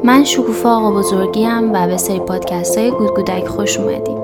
من شکوفا آقا بزرگیم و به سری پادکست های گودگودک خوش اومدید.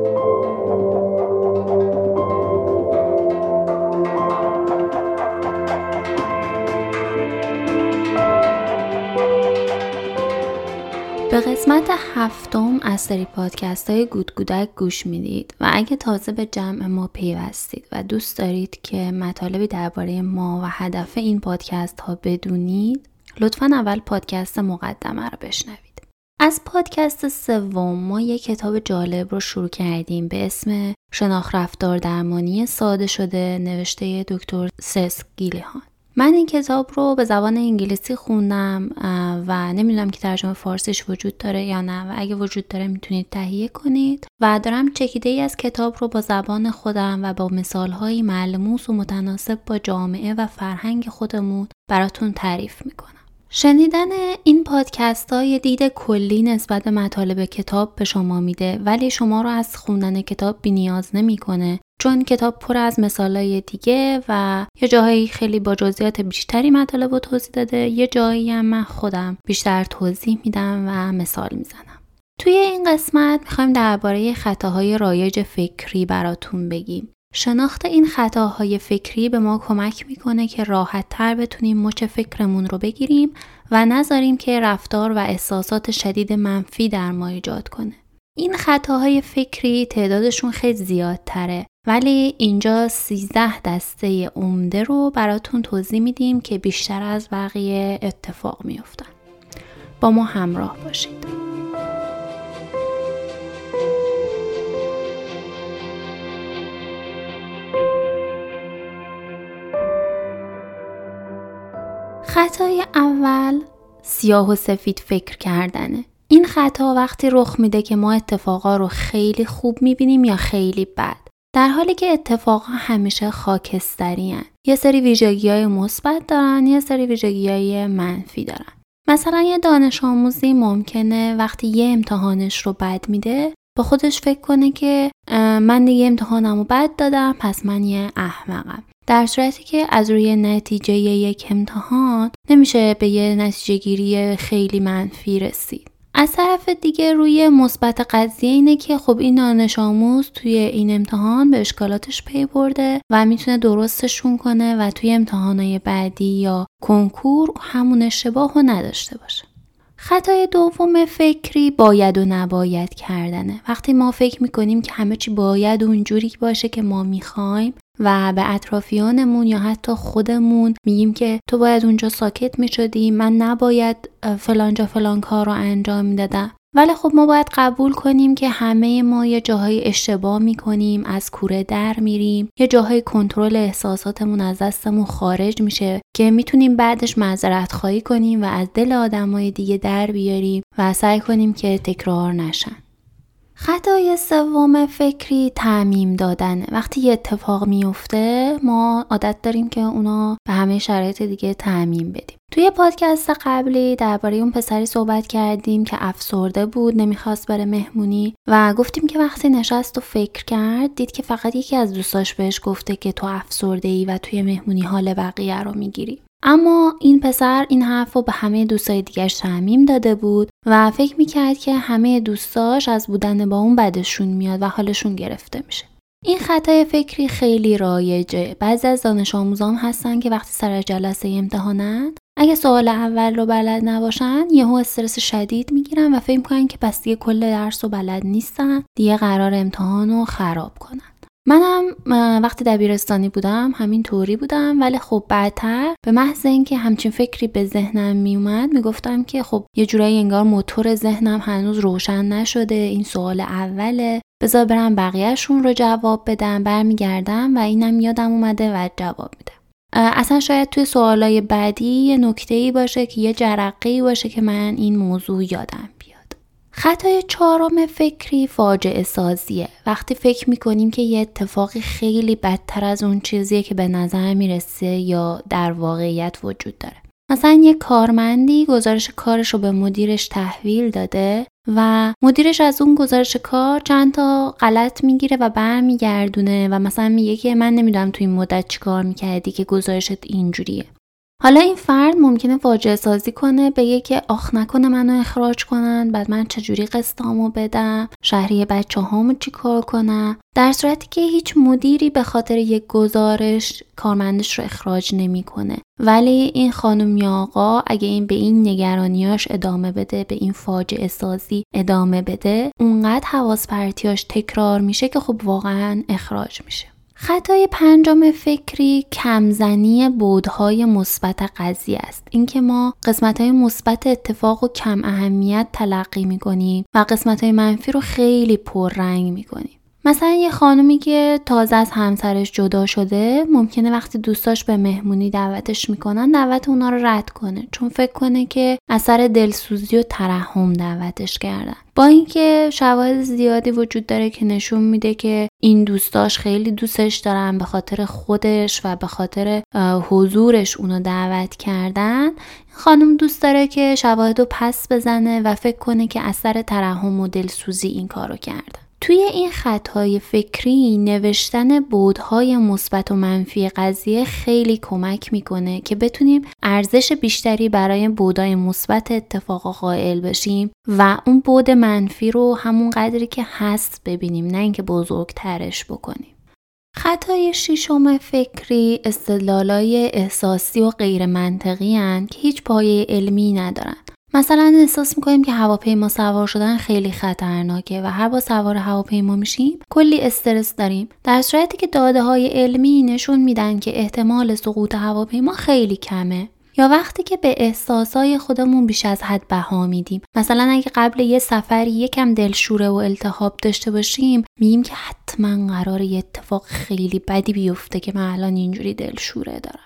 به قسمت 7 از سری پادکست های گودگودک گوش میدید و اگه تازه به جمع ما پیوستید و دوست دارید که مطالبی درباره ما و هدف این پادکست ها بدونید، لطفاً اول پادکست مقدمه رو بشنوید. از پادکست 3 ما یک کتاب جالب رو شروع کردیم به اسم شناخت رفتار درمانی ساده شده نوشته دکتر سس گیلیهان. من این کتاب رو به زبان انگلیسی خوندم و نمیدونم که ترجمه فارسیش وجود داره یا نه و اگه وجود داره میتونید تهیه کنید و دارم چکیده ای از کتاب رو با زبان خودم و با مثالهایی ملموس و متناسب با جامعه و فرهنگ خودمون براتون تعریف میکنم. شنیدن این پادکست ها یه دید کلی نسبت به مطالب کتاب به شما میده، ولی شما رو از خوندن کتاب بی نیاز نمیکنه، چون کتاب پر از مثالای دیگه و یه جاهایی خیلی با جزئیات بیشتری مطالب رو توضیح داده، یه جایی هم من خودم بیشتر توضیح میدم و مثال میزنم. توی این قسمت میخوایم درباره خطاهای رایج فکری براتون بگیم. شناخت این خطاهای فکری به ما کمک میکنه که راحت تر بتونیم مچ فکرمون رو بگیریم و نذاریم که رفتار و احساسات شدید منفی در ما ایجاد کنه. این خطاهای فکری تعدادشون خیلی زیادتره، ولی اینجا 13 دسته عمده رو براتون توضیح میدیم که بیشتر از بقیه اتفاق میافتن. با ما همراه باشید. خطای اول سیاه و سفید فکر کردنه. این خطا وقتی رخ میده که ما اتفاقا رو خیلی خوب میبینیم یا خیلی بد، در حالی که اتفاقا همیشه خاکستری هن. یه سری ویژگی‌های مثبت دارن، یه سری ویژگی‌های منفی دارن. مثلا یه دانش آموزی ممکنه وقتی یه امتحانش رو بد میده با خودش فکر کنه که من دیگه امتحانمو بد دادم پس من یه احمقم، در صورتی که از روی نتیجه یک امتحان نمیشه به یه نتیجه گیری خیلی منفی رسید. از طرف دیگه روی مثبت قضیه اینه که خب این دانش آموز توی این امتحان به اشکالاتش پی برده و میتونه درستشون کنه و توی امتحانای بعدی یا کنکور همون اشتباه رو نداشته باشه. خطای دوم فکری باید و نباید کردنه. وقتی ما فکر میکنیم که همه چی باید اونجوری باشه که ما میخوایم و به اطرافیانمون یا حتی خودمون میگیم که تو باید اونجا ساکت میشدی، من نباید فلانجا فلان کار رو انجام میدادم. ولی خب ما باید قبول کنیم که همه ما یه جاهای اشتباه میکنیم، از کوره در میریم، یه جاهای کنترل احساساتمون از دستمون خارج میشه که میتونیم بعدش معذرت خواهی کنیم و از دل آدمای دیگه در بیاریم و سعی کنیم که تکرار نشن. خطای سوم فکری تعمیم دادن. وقتی یه اتفاق میفته ما عادت داریم که اونا به همه شرایط دیگه تعمیم بدیم. توی پادکست قبلی درباره اون پسری صحبت کردیم که افسرده بود، نمیخواست بره مهمونی و گفتیم که وقتی نشست و فکر کرد دید که فقط یکی از دوستاش بهش گفته که تو افسرده ای و توی مهمونی حال بقیه رو میگیری. اما این پسر این حرف رو به همه دوستای دیگرش تعمیم داده بود و فکر میکرد که همه دوستاش از بودن با اون بدشون میاد و حالشون گرفته میشه. این خطای فکری خیلی رایجه. بعضی از دانش آموزان هستن که وقتی سر جلسه امتحانن اگه سوال اول رو بلد نباشن یهو استرس شدید میگیرن و فکر میکنن که پس دیگه کل درس رو بلد نیستن، دیگه قرار امتحان رو خراب کنن. منم وقتی دبیرستانی بودم همین طوری بودم، ولی خب بعدتر به محض اینکه همچین فکری به ذهنم میومد میگفتم که خب یه جورایی انگار موتور ذهنم هنوز روشن نشده، این سوال اوله، بذار برم بقیه‌شون رو جواب بدم، برمیگردم و اینم یادم اومده و جواب میدم. اصلا شاید توی سوالای بعدی یه نکته‌ای باشه که یه جرقه‌ای باشه که من این موضوع یادم بیاد. خطای چهارم فکری فاجعه سازیه. وقتی فکر میکنیم که یه اتفاقی خیلی بدتر از اون چیزیه که به نظر میرسه یا در واقعیت وجود داره. مثلا یه کارمندی گزارش کارش رو به مدیرش تحویل داده و مدیرش از اون گزارش کار چند تا غلط میگیره و برمیگردونه و مثلا میگه که من نمیدونم تو این مدت چی کار میکردی که گزارشت اینجوریه. حالا این فرد ممکنه فاجعه سازی کنه، بگه که آخ نکنه منو اخراج کنن، بعد من چجوری قسطامو بدم، شهریه بچه‌هامو چیکار کنم، در صورتی که هیچ مدیری به خاطر یک گزارش کارمندش رو اخراج نمیکنه. ولی این خانم یا آقا اگه این به این نگرانیاش ادامه بده، به این فاجعه سازی ادامه بده، اونقدر حواس پرتیاش تکرار میشه که خب واقعا اخراج میشه. خطای پنجم فکری کمزنی بعدهای مثبت قضیه است. اینکه ما قسمت‌های مثبت اتفاق و کم اهمیت تلقی می‌کنیم و قسمت‌های منفی رو خیلی پررنگ می‌کنیم. مثلا یه خانومی که تازه از همسرش جدا شده ممکنه وقتی دوستاش به مهمونی دعوتش میکنن دعوت اونا رو رد کنه، چون فکر کنه که اثر دلسوزی و ترحم دعوتش کردن، با اینکه شواهد زیادی وجود داره که نشون میده که این دوستاش خیلی دوستش دارن، به خاطر خودش و به خاطر حضورش اونو دعوت کردن. خانم دوست داره که شواهدو پس بزنه و فکر کنه که اثر ترحم و دلسوزی این کارو کردن. توی این خطای فکری نوشتن بعدهای مثبت و منفی قضیه خیلی کمک میکنه که بتونیم ارزش بیشتری برای بعدهای مثبت اتفاق قائل بشیم و اون بعد منفی رو همون قدری که هست ببینیم، نه اینکه بزرگترش بکنیم. خطای ششم فکری استدلالای احساسی و غیر منطقی هستند که هیچ پایه علمی ندارن. مثلا احساس میکنیم که هواپیما سوار شدن خیلی خطرناکه و هر بار سوار هواپیما میشیم کلی استرس داریم، در صورتی که داده‌های علمی نشون میدن که احتمال سقوط هواپیما خیلی کمه. یا وقتی که به احساسای خودمون بیش از حد بها میدیم، مثلا اگه قبل یه سفری یکم دلشوره و التهاب داشته باشیم میگیم که حتما قراره یه اتفاق خیلی بدی بیفته که من الان اینجوری دلشوره دارم.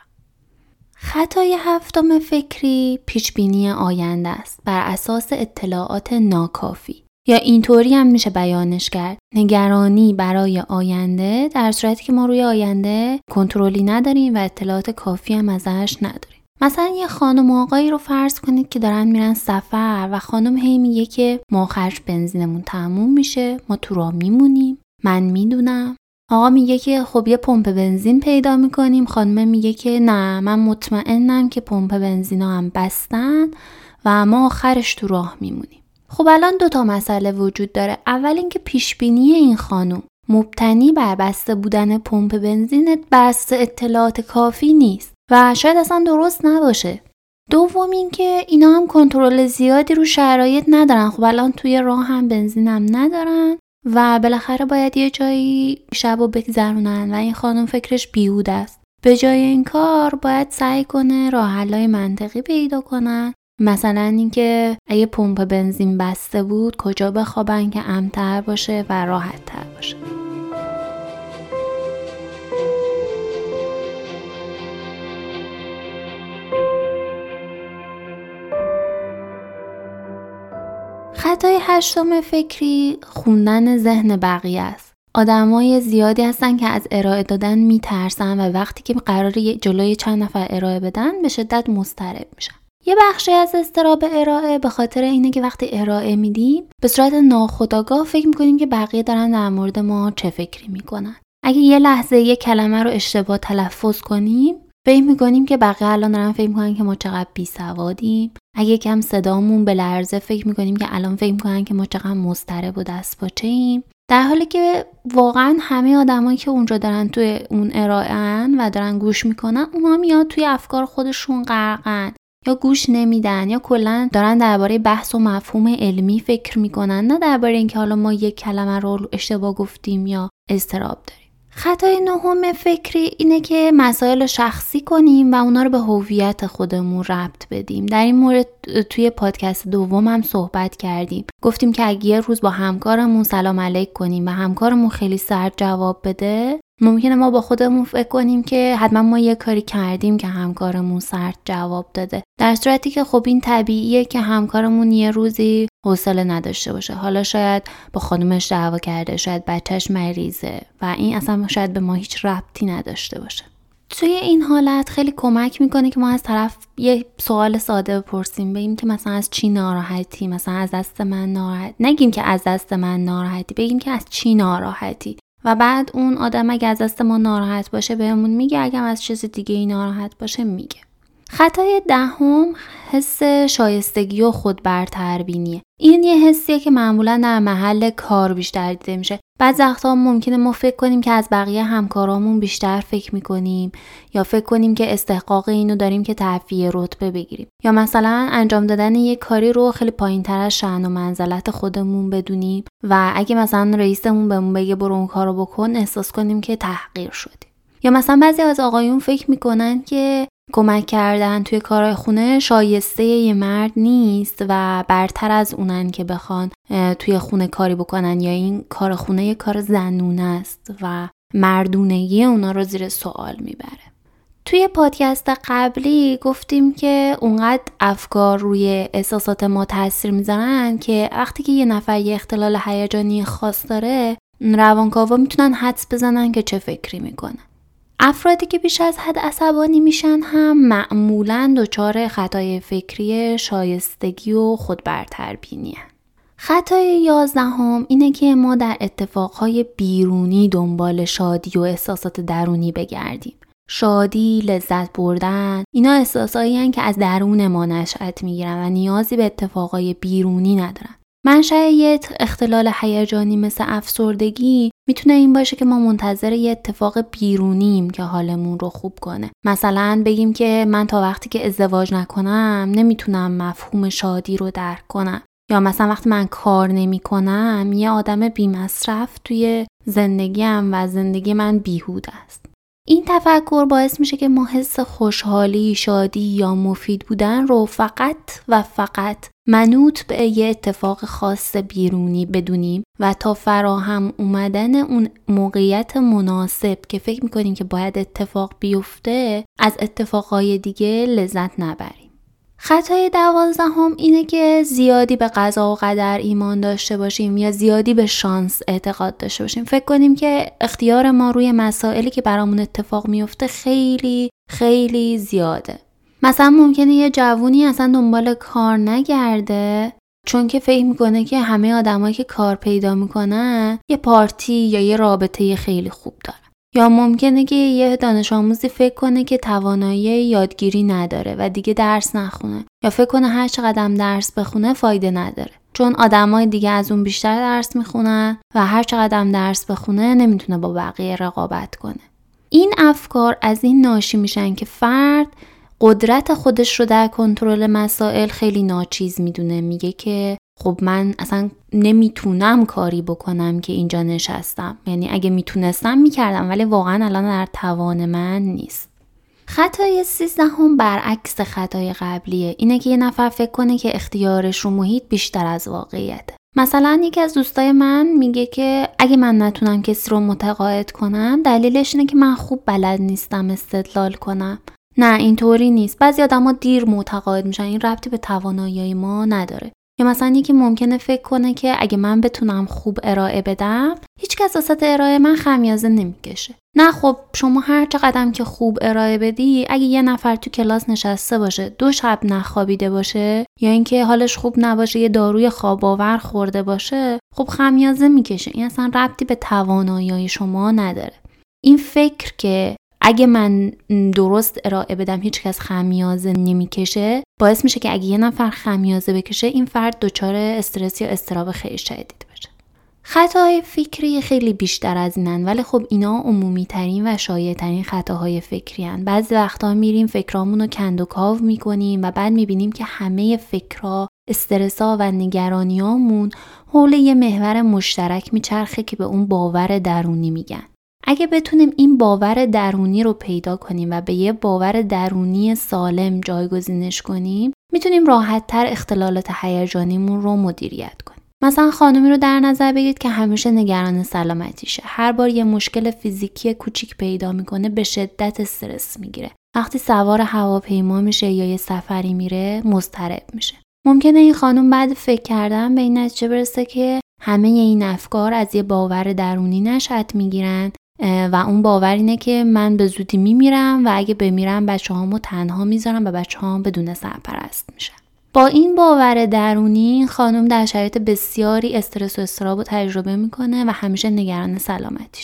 خطای هفتم فکری پیشبینی آینده است بر اساس اطلاعات ناکافی، یا اینطوری هم میشه بیانش کرد، نگرانی برای آینده در صورتی که ما روی آینده کنترلی نداریم و اطلاعات کافی هم ازش نداریم. مثلا یه خانم و آقایی رو فرض کنید که دارن میرن سفر و خانم هی میگه که ما خرج بنزینمون تموم میشه، ما تو راه میمونیم، من میدونم. آقا میگه که خب یه پمپ بنزین پیدا میکنیم، خانم میگه که نه من مطمئنم که پمپ بنزینا هم بستن و ما آخرش تو راه میمونیم. خب الان 2 مسئله وجود داره. اول اینکه پیشبینی این خانم مبتنی بر بسته بودن پمپ بنزین بسته اطلاعات کافی نیست و شاید اصلا درست نباشه. دوم اینکه اینا هم کنترل زیادی رو شرایط ندارن. خب الان توی راه هم بنزین هم ندارن و بالاخره باید یه جایی شبو بگذرونن و این خانم فکرش بیهوده است. به جای این کار باید سعی کنه راه حل‌های منطقی پیدا کنن، مثلا اینکه اگه پمپ بنزین بسته بود کجا بخوابن که امن‌تر باشه و راحت‌تر باشه. خطای هشتم فکری خوندن ذهن بقیه است. آدمای زیادی هستن که از ارائه دادن میترسن و وقتی که قراره جلوی چند نفر ارائه بدن به شدت مضطرب میشن. یه بخشی از اضطراب ارائه به خاطر اینه که وقتی ارائه میدیم به صورت ناخودآگاه فکر میکنیم که بقیه دارن در مورد ما چه فکری میکنن. اگه یه لحظه یه کلمه رو اشتباه تلفظ کنیم فکر میکنیم که بقیه الان دارن فکر میکنن که ما چقدر بیسوادیم. اگه کم صدامون بلرزه فکر میکنیم که الان فکر میکنن که ما چقدر مضطرب و دستپاچه‌ایم، در حالی که واقعا همه آدمایی که اونجا دارن توی اون ارائه‌ان و دارن گوش میکنن اونا میاد توی افکار خودشون غرقن یا گوش نمیدن یا کلا دارن درباره بحث و مفهوم علمی فکر میکنن، نه درباره اینکه حالا ما یک کلمه رو اشتباه گفتیم یا اضطراب داریم. خطای نهم فکری اینه که مسائل شخصی کنیم و اونا رو به هویت خودمون ربط بدیم. در این مورد توی پادکست دوم هم صحبت کردیم. گفتیم که اگه یه روز با همکارمون سلام علیک کنیم و همکارمون خیلی سرد جواب بده، ممکنه ما با خودمون فکر کنیم که حتما ما یه کاری کردیم که همکارمون سرد جواب داده، در صورتی که خب این طبیعیه که همکارمون یه روزی حوصله نداشته باشه. حالا شاید با خانومش دعوا کرده، شاید بچهش مریضه و این اصلا شاید به ما هیچ ربطی نداشته باشه. توی این حالت خیلی کمک میکنه که ما از طرف یه سوال ساده بپرسیم، بگیم که مثلا از چی ناراحتی، مثلا از دست من ناراحت، نگیم که از دست من ناراحتی، بگیم که از چی ناراحتی و بعد اون آدم اگه از دست ما ناراحت باشه بهمون میگه، اگه از چیز دیگه ای ناراحت باشه میگه. خطای دهم حس شایستگی و خود برتربینیه. این یه حسیه که معمولا در محل کار بیشتر دیده میشه. بعضی وقتا ممکنه ما فکر کنیم که از بقیه همکارامون بیشتر فکر میکنیم یا فکر کنیم که استحقاق اینو داریم که ترفیع رتبه بگیریم یا مثلا انجام دادن یک کاری رو خیلی پایین‌تر از شأن و منزلت خودمون بدونیم و اگه مثلا رئیسمون بهمون بگه برو اون کارو بکن احساس کنیم که تحقیر شدیم. یا مثلا بعضی از آقایون فکر میکنن که کمک کردن توی کارهای خونه شایسته یه مرد نیست و برتر از اونن که بخوان توی خونه کاری بکنن یا این کار خونه یه کار زنونه است و مردونگی اونا رو زیر سوال میبره. توی پادکست قبلی گفتیم که اونقدر افکار روی احساسات ما تاثیر میذارن که وقتی که یه نفر یه اختلال هیجانی خاص داره روانکاوا میتونن حدس بزنن که چه فکری میکنه. افرادی که بیش از حد عصبانی میشن هم معمولاً دچار خطای فکری شایستگی و خودبرتربینی هن. خطای 11 اینه که ما در اتفاقهای بیرونی دنبال شادی و احساسات درونی بگردیم. شادی، لذت بردن، اینا احساسایی هن که از درون ما نشأت میگیرن و نیازی به اتفاقهای بیرونی ندارن. منشأ یه اختلال هیجانی مثل افسردگی میتونه این باشه که ما منتظر یه اتفاق بیرونیم که حالمون رو خوب کنه. مثلا بگیم که من تا وقتی که ازدواج نکنم نمیتونم مفهوم شادی رو درک کنم. یا مثلا وقتی من کار نمی کنم یه آدم بی مصرف توی زندگیم و زندگی من بیهوده است. این تفکر باعث میشه که ما حس خوشحالی، شادی یا مفید بودن رو فقط و فقط منوط به یه اتفاق خاص بیرونی بدونیم و تا فراهم اومدن اون موقعیت مناسب که فکر میکنیم که باید اتفاق بیفته از اتفاقهای دیگه لذت نبریم. خطای 12 اینه که زیادی به قضا و قدر ایمان داشته باشیم یا زیادی به شانس اعتقاد داشته باشیم. فکر کنیم که اختیار ما روی مسائلی که برامون اتفاق میفته خیلی خیلی زیاده. مثلا ممکنه یه جوونی اصلا دنبال کار نگرده چون که فکر میکنه که همه آدمایی که کار پیدا میکنن یه پارتی یا یه رابطه خیلی خوب داره. یا ممکنه که یه دانش آموزی فکر کنه که توانایی یادگیری نداره و دیگه درس نخونه یا فکر کنه هر چقدر درس بخونه فایده نداره چون آدمای دیگه از اون بیشتر درس میخونن و هر چقدر درس بخونه نمیتونه با بقیه رقابت کنه. این افکار از این ناشی میشن که فرد قدرت خودش رو در کنترل مسائل خیلی ناچیز میدونه. میگه که خب من اصلا نمیتونم کاری بکنم که اینجا نشستم، یعنی اگه میتونستم میکردم ولی واقعا الان در توان من نیست. خطای 13 برعکس خطای قبلیه. اینه که یه نفر فکر کنه که اختیارش رو محیط بیشتر از واقعیته. مثلا یکی از دوستای من میگه که اگه من نتونم کسی رو متقاعد کنم دلیلش اینه که من خوب بلد نیستم استدلال کنم. نه اینطوری نیست. بعضی آدما دیر متقاعد میشن، این ربطی به توانایی ما نداره. یا مثلا یکی ممکنه فکر کنه که اگه من بتونم خوب ارائه بدم هیچ کس واسه ارائه من خمیازه نمیکشه. نه خب شما هر چقدر که خوب ارائه بدی اگه یه نفر تو کلاس نشسته باشه 2 شب نخوابیده باشه یا اینکه حالش خوب نباشه یه داروی خواب آور خورده باشه خب خمیازه میکشه. این اصلا ربطی به توانایی شما نداره. این فکر که اگه من درست ارائه بدم هیچ کس خمیازه نمیکشه باعث میشه که اگه یه نفر خمیازه بکشه این فرد دچار استرس یا اضطراب خیلی شدید بشه. خطاهای فکری خیلی بیشتر از اینن ولی خب اینا عمومی ترین و شایع ترین خطاهای فکری هن. بعضی وقتا میریم فکرامونو کند و کاو میکنیم و بعد میبینیم که همه فکرها، استرسا و نگرانیامون حول یه محور مشترک میچرخه که به اون باور درونی میگن. اگه بتونیم این باور درونی رو پیدا کنیم و به یه باور درونی سالم جایگزینش کنیم میتونیم راحت‌تر اختلالات هیجانیمون رو مدیریت کنیم. مثلا خانمی رو در نظر بگیرید که همیشه نگران سلامتیشه. هر بار یه مشکل فیزیکی کوچیک پیدا میکنه به شدت استرس میگیره. وقتی سوار هواپیما میشه یا یه سفری میره مضطرب میشه. ممکنه این خانم بعد فکر کردن به این نتیجه برسه که همه این افکار از یه باور درونی نشأت میگیرن و اون باور اینه که من به زودی میمیرم و اگه بمیرم بچه‌هامو تنها میذارم و بچه‌هام بدون سرپرست میشن. با این باور درونی خانم در شرایط بسیاری استرس و اضطراب رو تجربه میکنه و همیشه نگران سلامتیشه.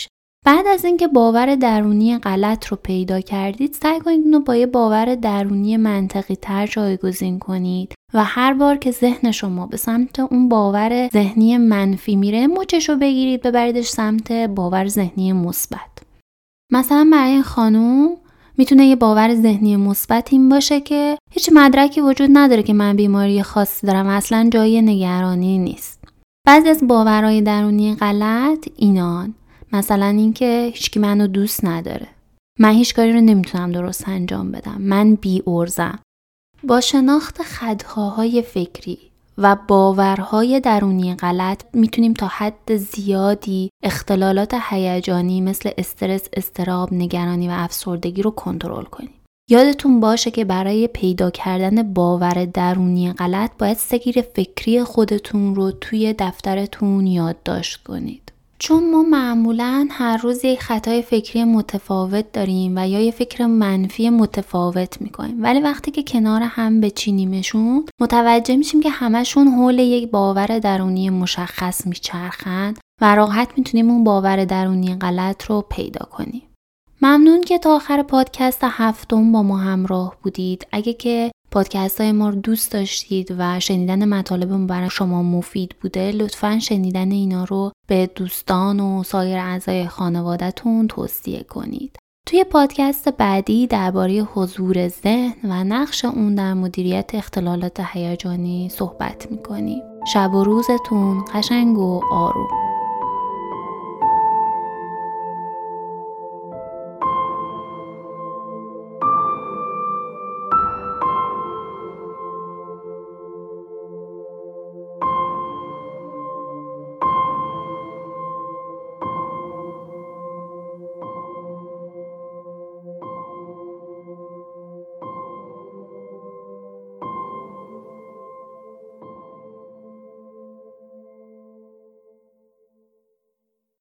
بعد از اینکه باور درونی غلط رو پیدا کردید، سعی کنید اونو با یه باور درونی منطقی تر جایگزین کنید و هر بار که ذهن شما به سمت اون باور ذهنی منفی میره، مچش رو بگیرید ببریدش سمت باور ذهنی مثبت. مثلا برای این خانوم میتونه یه باور ذهنی مثبت این باشه که هیچ مدرکی وجود نداره که من بیماری خاصی دارم، اصلا جای نگرانی نیست. بعضی از باورهای درونی غلط اینان، مثلا اینکه هیچکی منو دوست نداره، من هیچ کاری رو نمیتونم درست انجام بدم، من بی‌عرضم. با شناخت خداهای فکری و باورهای درونی غلط میتونیم تا حد زیادی اختلالات هیجانی مثل استرس، اضطراب، نگرانی و افسردگی رو کنترل کنیم. یادتون باشه که برای پیدا کردن باور درونی غلط باید سیر فکری خودتون رو توی دفترتون یادداشت کنید. چون ما معمولاً هر روز یک خطای فکری متفاوت داریم و یا یه فکر منفی متفاوت میکنیم، ولی وقتی که کنار هم بچینیمشون متوجه میشیم که همشون حول یک باور درونی مشخص میچرخند و راحت میتونیم اون باور درونی غلط رو پیدا کنیم. ممنون که تا آخر پادکست 7 با ما همراه بودید. اگه که پادکست های ما رو دوست داشتید و شنیدن مطالب برای شما مفید بوده، لطفاً شنیدن اینا رو به دوستان و سایر اعضای خانواده‌تون توصیه کنید. توی پادکست بعدی درباره حضور ذهن و نقش اون در مدیریت اختلالات هیجانی صحبت می‌کنیم. شب و روزتون قشنگ و آروم.